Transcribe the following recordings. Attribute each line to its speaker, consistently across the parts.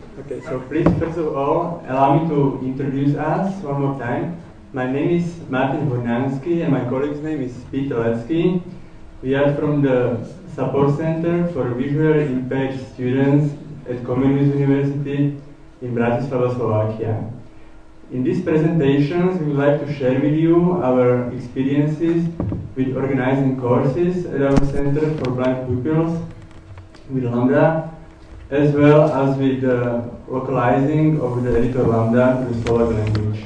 Speaker 1: Okay, so please, first of all, allow me to introduce us one more time. My name is Martin Hornansky and my colleague's name is Peter Levsky. We are from the Support Center for Visually Impaired Students at Comenius University in Bratislava, Slovakia. In these presentations, we would like to share with you our experiences with organizing courses at our Center for Blind Pupils with Lambda, as well as with localizing of the editor Lambda to the Slovak language.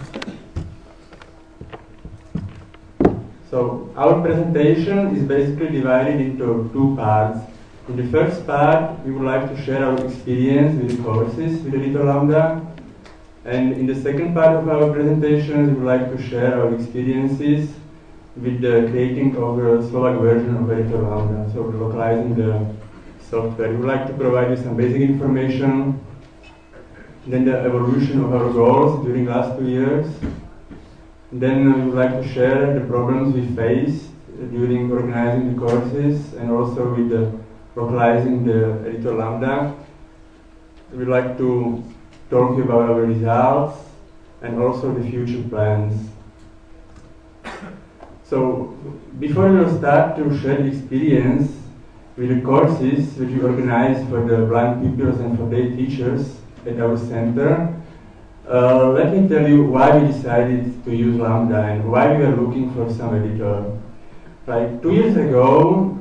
Speaker 1: So our presentation is basically divided into two parts. In the first part, we would like to share our experience with the courses with editor Lambda. And in the second part of our presentation, we would like to share our experiences with the creating of the Slovak version of editor Lambda, so localizing the software. We would like to provide you some basic information, then the evolution of our goals during the last 2 years. Then we would like to share the problems we faced during organizing the courses and also with the localizing the editor Lambda. We would like to talk about our results and also the future plans. So before we will start to share the experience with the courses which we organize for the blind pupils and for their teachers at our center, let me tell you why we decided to use Lambda and why we were looking for some editor. Like 2 years ago,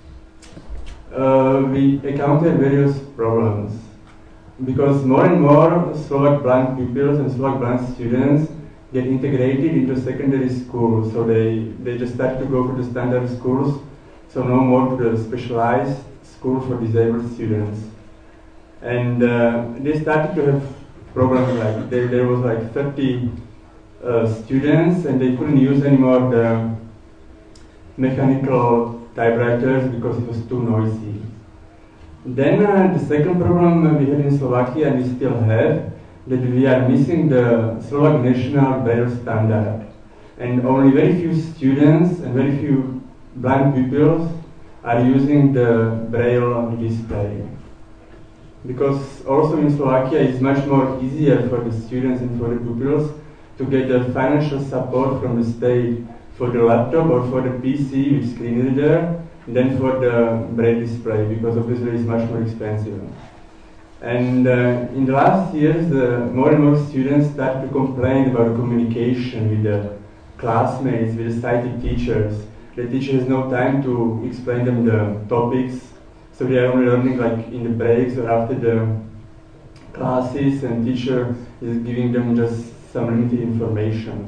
Speaker 1: we encountered various problems because more and more Slovak blind pupils and Slovak blind students get integrated into secondary school, so they just start to go to the standard schools, so no more to the specialized school for disabled students. And they started to have problems like there was like 30 students and they couldn't use anymore the mechanical typewriters because it was too noisy. Then the second problem we had in Slovakia, and we still have, that we are missing the Slovak national Braille standard. And only very few students and very few blind pupils are using the Braille display. Because also in Slovakia it's much more easier for the students and for the pupils to get the financial support from the state for the laptop or for the PC with screen reader than for the Braille display, because obviously it's much more expensive. And in the last years, more and more students start to complain about communication with the classmates, with the sighted teachers. The teacher has no time to explain them the topics, so they are only learning like in the breaks or after the classes, and teacher is giving them just some limited information.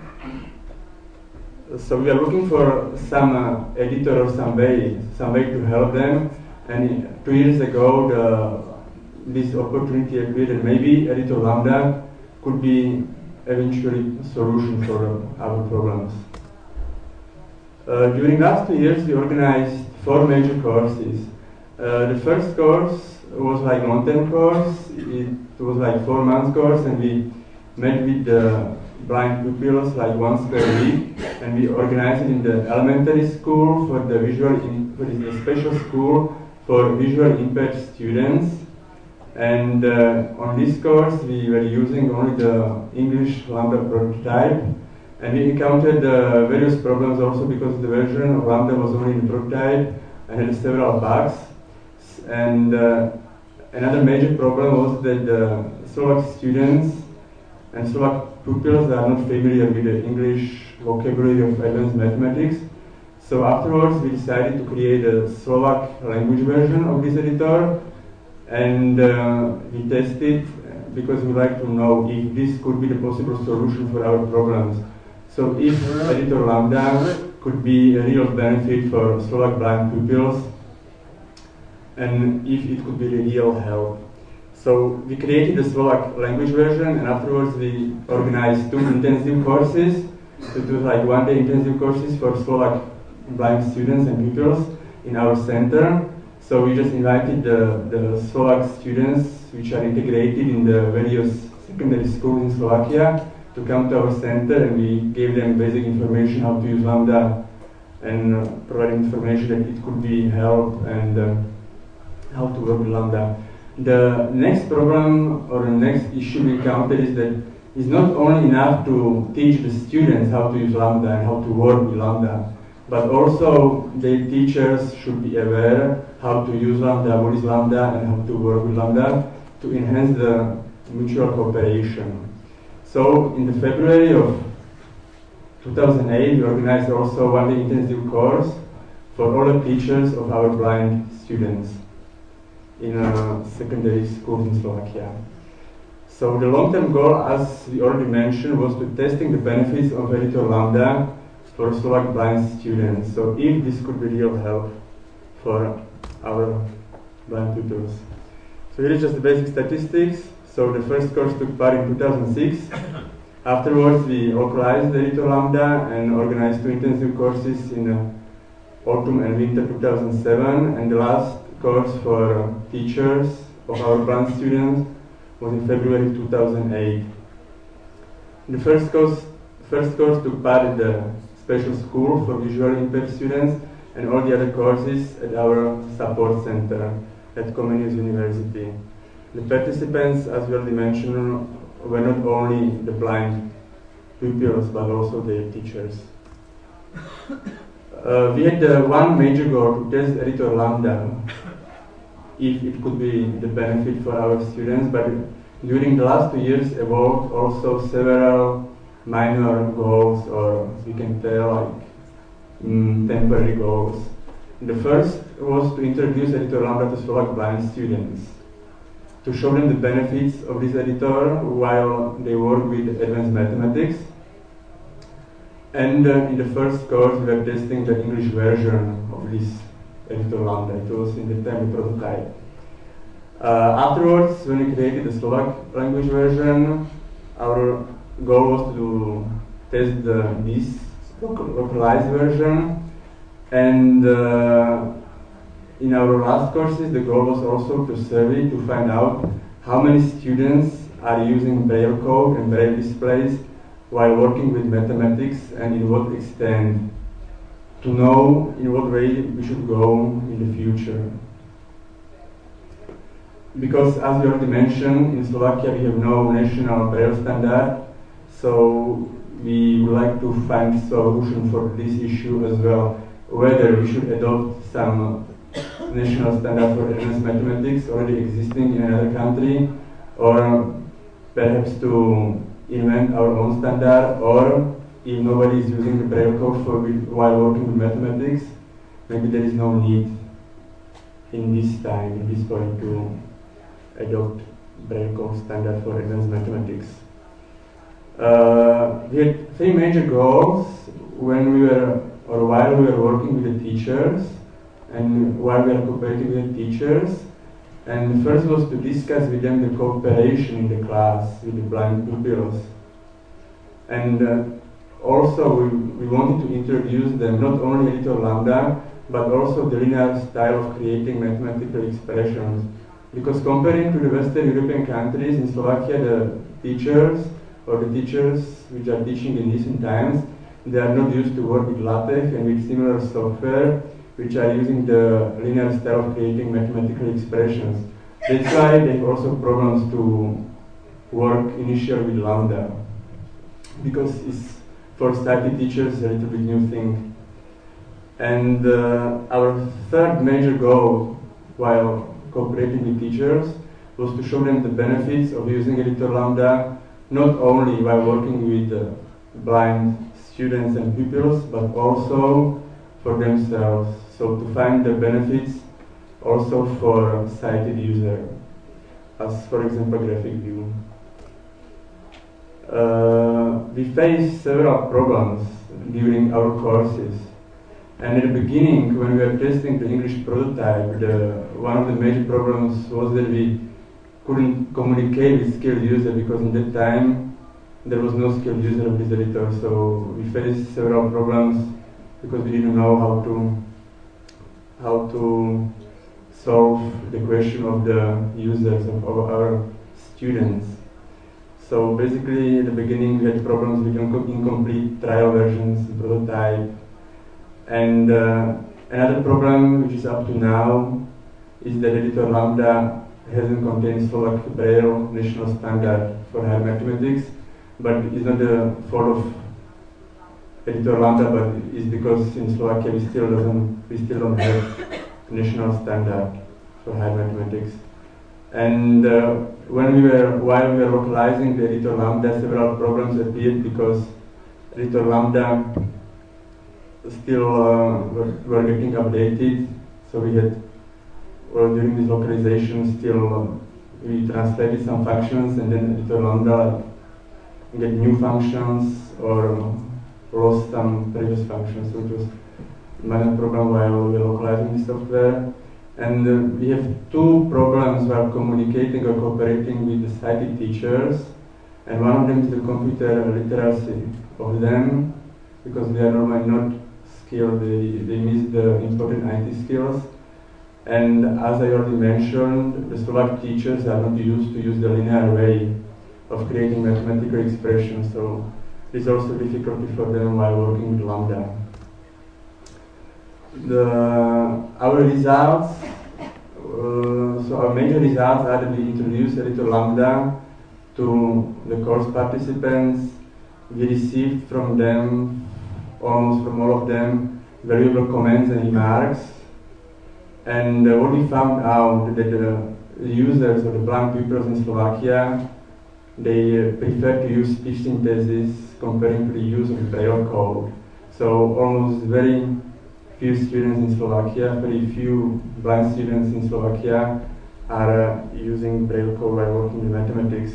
Speaker 1: So we are looking for some editor or some way to help them. And 2 years ago, this opportunity appeared, and maybe editor Lambda could be eventually a solution for our problems. During last 2 years, we organized 4 major courses. The first course was like long-term course. It was like 4 months course, and we met with the blind pupils like once per week, and we organized it in the elementary school for the special school for visually impaired students. And on this course we were using only the English Lambda prototype, and we encountered various problems also because the version of Lambda was only in the prototype and had several bugs. And another major problem was that the Slovak students and Slovak pupils are not familiar with the English vocabulary of advanced mathematics. So afterwards we decided to create a Slovak language version of this editor, and we tested because we like to know if this could be the possible solution for our problems. So if editor Lambda could be a real benefit for Slovak blind pupils, and if it could be a real help. So we created the Slovak language version, and afterwards we organized 2 intensive courses. So it was like 1-day intensive courses for Slovak blind students and pupils in our center. So we just invited the Slovak students which are integrated in the various secondary schools in Slovakia to come to our center, and we gave them basic information how to use Lambda and provide information that it could be help and how to work with Lambda. The next problem or the next issue we encountered is that it's not only enough to teach the students how to use Lambda and how to work with Lambda, but also the teachers should be aware how to use Lambda, what is Lambda, and how to work with Lambda to enhance the mutual cooperation. So in the February of 2008, we organized also one-day intensive course for all the teachers of our blind students in secondary schools in Slovakia. So the long-term goal, as we already mentioned, was to testing the benefits of Editor Lambda for Slovak blind students. So if this could be real help for our blind tutors. So here is just the basic statistics. So the first course took part in 2006. Afterwards, we localized the Editor Lambda and organized 2 intensive courses in autumn and winter 2007. And the last course for teachers of our blind students was in February 2008. The first course took part in the special school for visually impaired students and all the other courses at our support center at Comenius University. The participants, as we already mentioned, were not only the blind pupils but also their teachers. We had one major goal to test Editor Lambda if it could be the benefit for our students, but during the last 2 years evolved also several minor goals, or we can tell like temporary goals. The first was to introduce Editor Lambda to Slovak blind students, to show them the benefits of this editor while they work with advanced mathematics. And in the first course, we were testing the English version of this Editor Lambda. It was in the time prototype. Afterwards, when we created the Slovak language version, our goal was to test this localized version. And in our last courses, the goal was also to survey to find out how many students are using Braille code and Braille displays while working with mathematics, and in what extent, to know in what way we should go in the future. Because as we already mentioned, in Slovakia we have no national Braille standard, so we would like to find a solution for this issue as well, whether we should adopt some national standard for advanced mathematics already existing in another country, or perhaps to invent our own standard, or if nobody is using the Braille code while working with mathematics, maybe there is no need in this time, in this point, to adopt Braille code standard for advanced mathematics. We had 3 major goals when we were, or while we were working with the teachers, and while we are cooperating with the teachers. And the first was to discuss with them the cooperation in the class with the blind pupils. And also we wanted to introduce them not only Editor Lambda, but also the linear style of creating mathematical expressions. Because comparing to the Western European countries, in Slovakia the teachers which are teaching in recent times, they are not used to work with LaTeX and with similar software which are using the linear style of creating mathematical expressions. That's why they have also problems to work initially with Lambda, because it's for sighted teachers a little bit new thing. And our third major goal while cooperating with teachers was to show them the benefits of using Editor Lambda, not only while working with blind students and pupils, but also for themselves. So to find the benefits also for sighted user, as for example graphic view. We faced several problems during our courses. And at the beginning, when we were testing the English prototype, one of the major problems was that we couldn't communicate with skilled user, because in that time there was no skilled user of this editor. So we faced several problems because we didn't know how to solve the question of the users, of our students. So basically, at the beginning, we had problems with incomplete trial versions, prototype. And another problem, which is up to now, is that Editor Lambda hasn't contained Slovak Braille national standard for higher mathematics, but it's not the fault of Editor Lambda, but it's because in Slovakia we still don't have national standard for higher mathematics. And while we were localizing the Editor Lambda, several problems appeared because Editor Lambda still were getting updated. So we had, during this localization, still we translated some functions, and then Editor Lambda get new functions or lost some previous functions, which was a minor problem while we were localizing the software. And we have two problems while communicating or cooperating with the sighted teachers. And one of them is the computer literacy of them, because they are normally not skilled, they miss the important IT skills. And as I already mentioned, the Slovak teachers are not used to use the linear way of creating mathematical expressions, so it's also difficulty for them while working with Lambda. Our results, so our major results are that we introduced Editor Lambda to the course participants. We received from them, almost from all of them, valuable comments and remarks. And what we found out that the users or the blind pupils in Slovakia, they prefer to use speech synthesis comparing to the use of Braille code. So almost very few students in Slovakia, very few blind students in Slovakia are using Braille code while working in mathematics.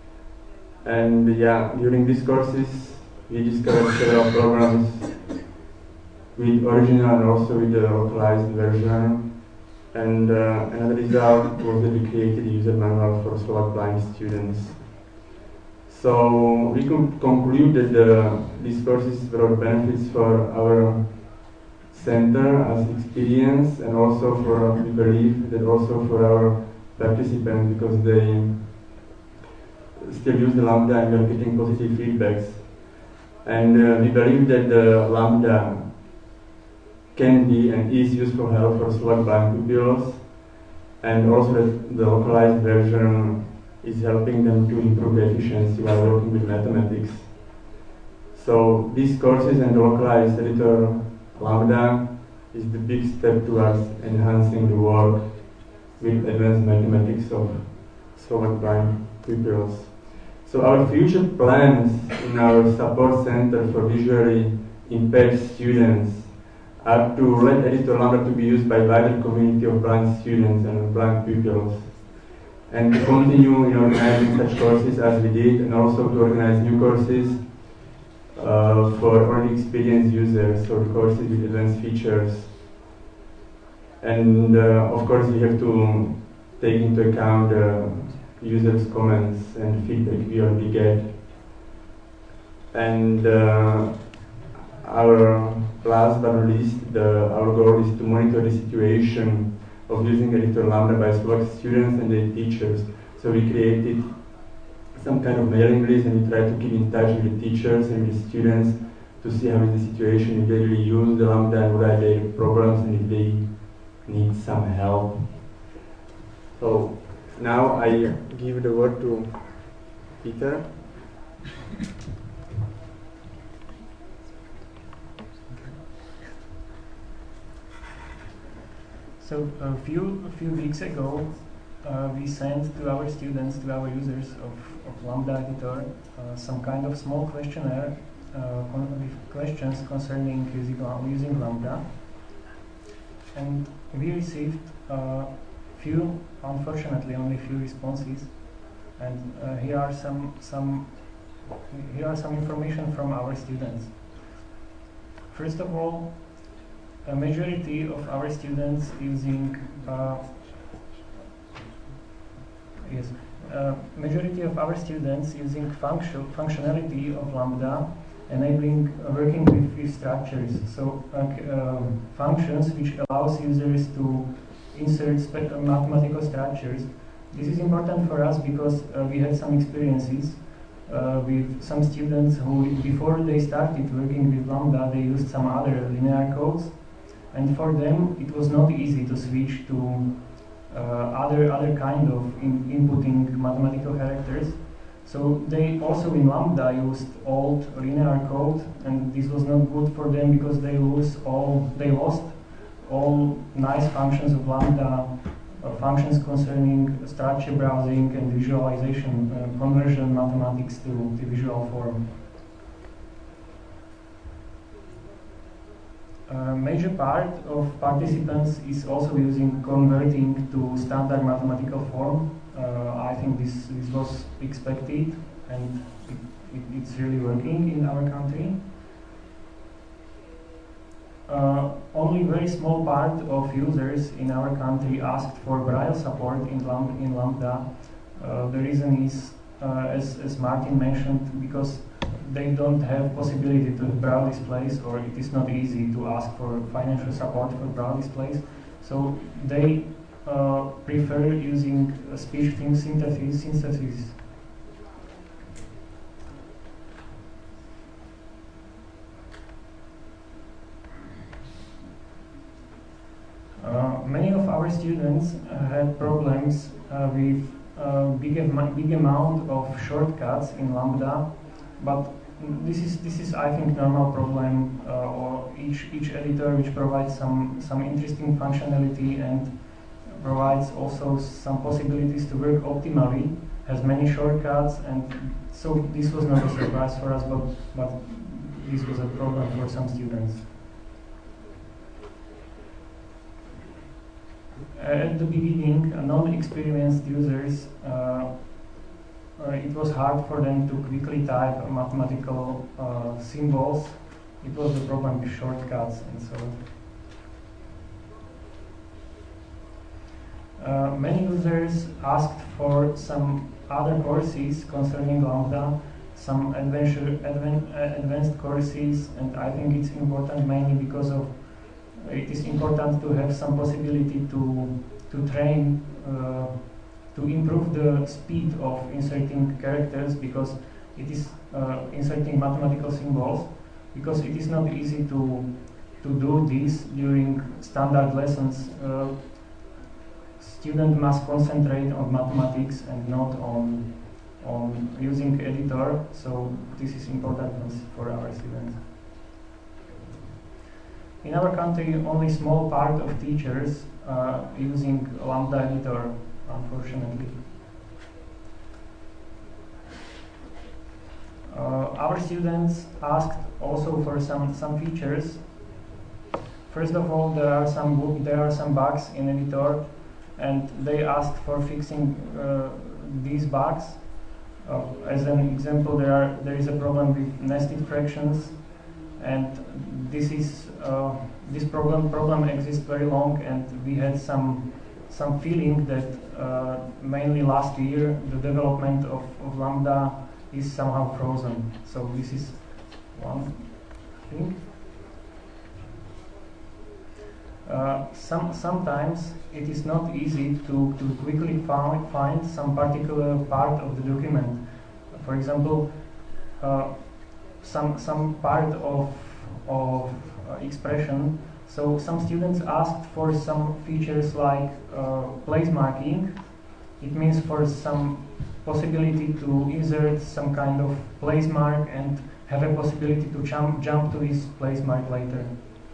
Speaker 1: And yeah, during these courses, we discovered several programs with original and also with the localized version. And another result was that we created a user manual for Slovak blind students. So we could conclude that these courses brought benefits for our center as experience, and also for, we believe that also for our participants, because they still use the Lambda and we are getting positive feedbacks. And we believe that the Lambda can be and is useful help for Slovak blind pupils, and also that the localized version is helping them to improve the efficiency while working with mathematics. So these courses and the localized Editor Lambda is the big step towards enhancing the work with advanced mathematics of Slovak blind pupils. So our future plans in our support center for visually impaired students are to let Editor Lambda to be used by wider community of blind students and blind pupils, and to continue in organizing such courses as we did, and also to organize new courses for already experienced users, or courses with advanced features. And of course we have to take into account users' comments and feedback we already get. And our last but not least, our goal is to monitor the situation of using Editor Lambda by Slovak students and their teachers. So we created some kind of mailing list, and we try to keep in touch with the teachers and the students to see how is the situation, if they really use the Lambda and what are their problems, and if they need some help. So now I give the word to Peter.
Speaker 2: So a few weeks ago, we sent to our students, to our users of Lambda Editor, some kind of small questionnaire with questions concerning using Lambda. And we received few, unfortunately, only few responses. And here are some information from our students. First of all, a majority of our students using functionality of Lambda, enabling working with structures. So functions which allows users to insert mathematical structures. This is important for us because we had some experiences with some students who, before they started working with Lambda, they used some other linear codes. And for them, it was not easy to switch to other kind of inputting mathematical characters. So they also in Lambda used old linear code, and this was not good for them because they lost all nice functions of Lambda, functions concerning structure browsing and visualization, conversion mathematics to the visual form. A major part of participants is also using converting to standard mathematical form. I think this was expected, and it's really working in our country. Only very small part of users in our country asked for Braille support in Lambda. The reason is, as Martin mentioned, because they don't have possibility to Braille displays, or it is not easy to ask for financial support for Braille displays. So they prefer using speech synthesis. Many of our students had problems with big amount of shortcuts in Lambda, but this is I think normal problem. Or each editor which provides some interesting functionality and provides also some possibilities to work optimally has many shortcuts, and so this was not a surprise for us, but this was a problem for some students. At the beginning, non-experienced users, it was hard for them to quickly type mathematical symbols. It was the problem with shortcuts and so. Many users asked for some other courses concerning Lambda, some advanced courses, and I think it's important mainly because of it is important to have some possibility to train, to improve the speed of inserting characters, because it is inserting mathematical symbols, because it is not easy to do this during standard lessons. Student must concentrate on mathematics and not on using editor, so this is important for our students. In our country, only small part of teachers are using Lambda editor, unfortunately. Our students asked also for some features. First of all, there are some bugs in editor, and they asked for fixing these bugs. As an example, there is a problem with nested fractions, and this problem exists very long, and we had some feeling that mainly last year the development of Lambda is somehow frozen. So this is one thing. Sometimes it is not easy to quickly find some particular part of the document. For example, some part of expression. So some students asked for some features like place marking. It means for some possibility to insert some kind of place mark and have a possibility to jump to this place mark later.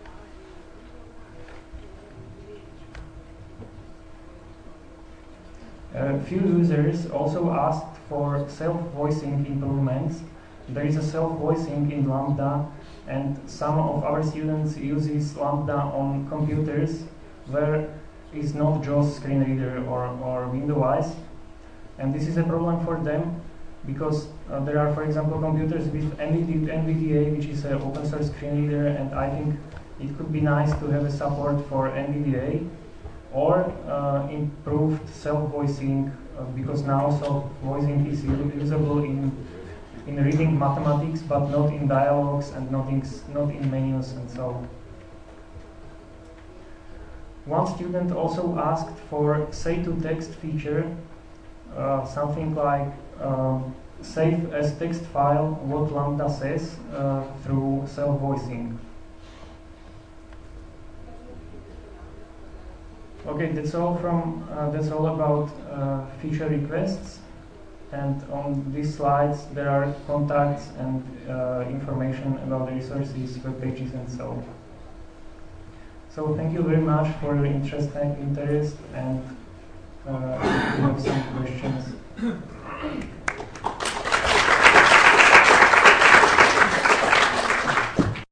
Speaker 2: A few users also asked for self-voicing improvements. There is a self-voicing in Lambda, and some of our students uses Lambda on computers where is not JAWS screen reader or Windows, and this is a problem for them because there are, for example, computers with NVDA, which is an open source screen reader, and I think it could be nice to have a support for NVDA or improved self-voicing, because now self-voicing is usable in reading mathematics, but not in dialogues and not in menus and so. One student also asked for say-to-text feature, something like save as text file what Lambda says through self-voicing. Okay, that's all from that's all about feature requests. And on these slides there are contacts and information about the resources, web pages, and so on. So thank you very much for your interest, and if you have some questions.